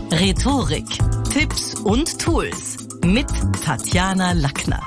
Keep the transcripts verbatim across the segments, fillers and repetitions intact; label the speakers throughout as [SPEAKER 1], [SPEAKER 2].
[SPEAKER 1] Rhetorik, Tipps und Tools mit Tatjana Lackner.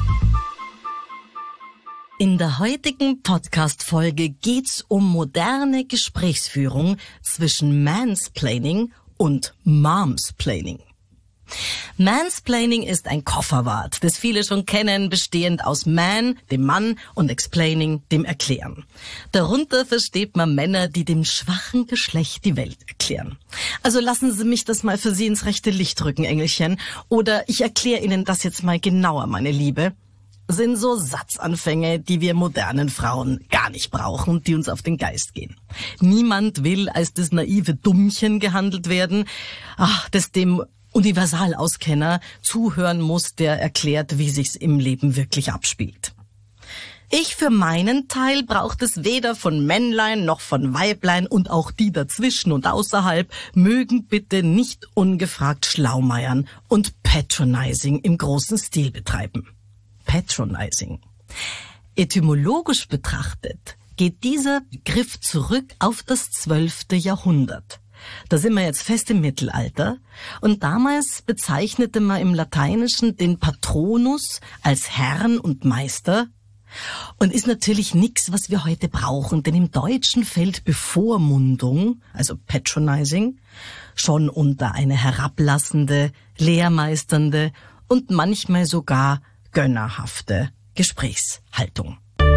[SPEAKER 1] In der heutigen Podcast-Folge geht's um moderne Gesprächsführung zwischen Mansplaining und Momsplaining. Mansplaining ist ein Kofferwort, das viele schon kennen, bestehend aus Man, dem Mann, und Explaining, dem Erklären. Darunter versteht man Männer, die dem schwachen Geschlecht die Welt erklären. Also lassen Sie mich das mal für Sie ins rechte Licht rücken, Engelchen, oder ich erkläre Ihnen das jetzt mal genauer, meine Liebe. Sind so Satzanfänge, die wir modernen Frauen gar nicht brauchen, die uns auf den Geist gehen. Niemand will als das naive Dummchen gehandelt werden, ach, das dem Universalauskenner zuhören muss, der erklärt, wie sich's im Leben wirklich abspielt. Ich für meinen Teil braucht es weder von Männlein noch von Weiblein, und auch die dazwischen und außerhalb mögen bitte nicht ungefragt Schlaumeiern und Patronizing im großen Stil betreiben. Patronizing. Etymologisch betrachtet geht dieser Begriff zurück auf das zwölfte Jahrhundert. Da sind wir jetzt fest im Mittelalter, und damals bezeichnete man im Lateinischen den Patronus als Herrn und Meister und ist natürlich nichts, was wir heute brauchen, denn im Deutschen fällt Bevormundung, also Patronizing, schon unter eine herablassende, lehrmeisternde und manchmal sogar gönnerhafte Gesprächshaltung.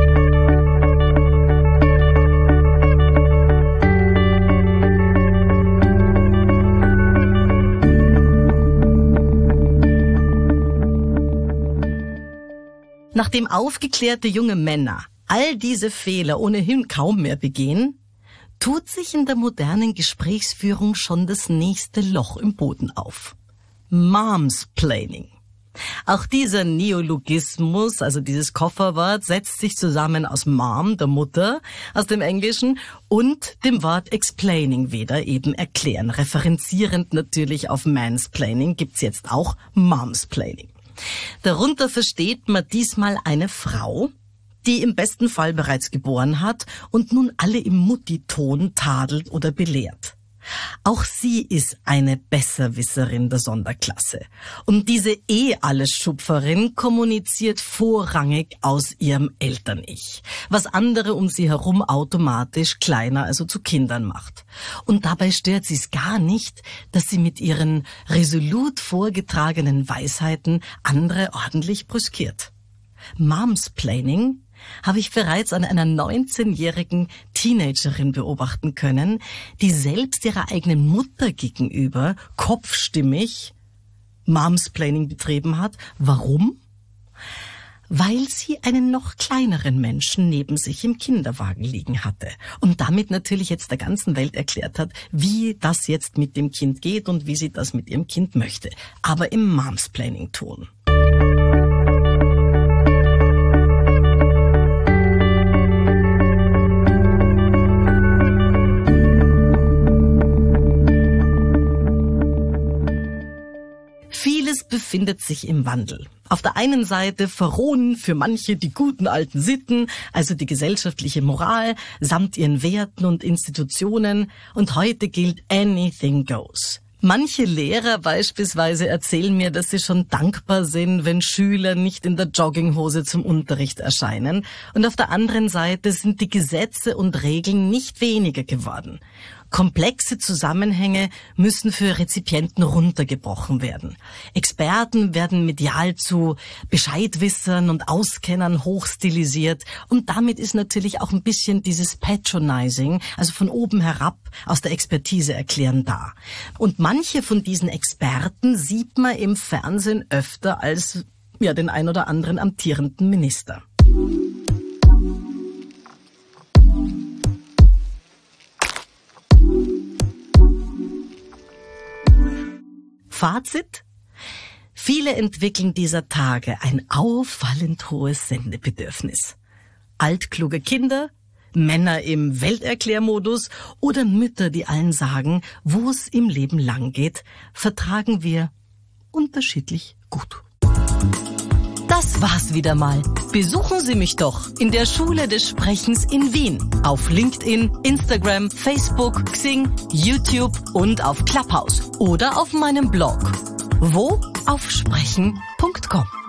[SPEAKER 1] Nachdem aufgeklärte junge Männer all diese Fehler ohnehin kaum mehr begehen, tut sich in der modernen Gesprächsführung schon das nächste Loch im Boden auf. Momsplaining. Auch dieser Neologismus, also dieses Kofferwort, setzt sich zusammen aus Mom, der Mutter, aus dem Englischen, und dem Wort explaining, wieder eben erklären. Referenzierend natürlich auf Mansplaining gibt's jetzt auch Momsplaining. Darunter versteht man diesmal eine Frau, die im besten Fall bereits geboren hat und nun alle im Mutti-Ton tadelt oder belehrt. Auch sie ist eine Besserwisserin der Sonderklasse. Und diese Eh-Alles-Schupferin kommuniziert vorrangig aus ihrem Eltern-Ich, was andere um sie herum automatisch kleiner, also zu Kindern macht. Und dabei stört sie es gar nicht, dass sie mit ihren resolut vorgetragenen Weisheiten andere ordentlich brüskiert. Momsplaining habe ich bereits an einer neunzehnjährigen Teenagerin beobachten können, die selbst ihrer eigenen Mutter gegenüber kopfstimmig Momsplaining betrieben hat. Warum? Weil sie einen noch kleineren Menschen neben sich im Kinderwagen liegen hatte und damit natürlich jetzt der ganzen Welt erklärt hat, wie das jetzt mit dem Kind geht und wie sie das mit ihrem Kind möchte, aber im Momsplaining-Ton. Vieles befindet sich im Wandel. Auf der einen Seite verrohen für manche die guten alten Sitten, also die gesellschaftliche Moral, samt ihren Werten und Institutionen, und heute gilt anything goes. Manche Lehrer beispielsweise erzählen mir, dass sie schon dankbar sind, wenn Schüler nicht in der Jogginghose zum Unterricht erscheinen. Und auf der anderen Seite sind die Gesetze und Regeln nicht weniger geworden. Komplexe Zusammenhänge müssen für Rezipienten runtergebrochen werden. Experten werden medial zu Bescheidwissern und Auskennern hochstilisiert, und damit ist natürlich auch ein bisschen dieses Patronizing, also von oben herab aus der Expertise erklären, da. Und manche von diesen Experten sieht man im Fernsehen öfter als ja den ein oder anderen amtierenden Minister. Fazit? Viele entwickeln dieser Tage ein auffallend hohes Sendebedürfnis. Altkluge Kinder, Männer im Welterklärmodus oder Mütter, die allen sagen, wo es im Leben lang geht, vertragen wir unterschiedlich gut. Das war's wieder mal. Besuchen Sie mich doch in der Schule des Sprechens in Wien. Auf LinkedIn, Instagram, Facebook, Xing, YouTube und auf Clubhouse. Oder auf meinem Blog. Wo? Auf sprechen punkt com.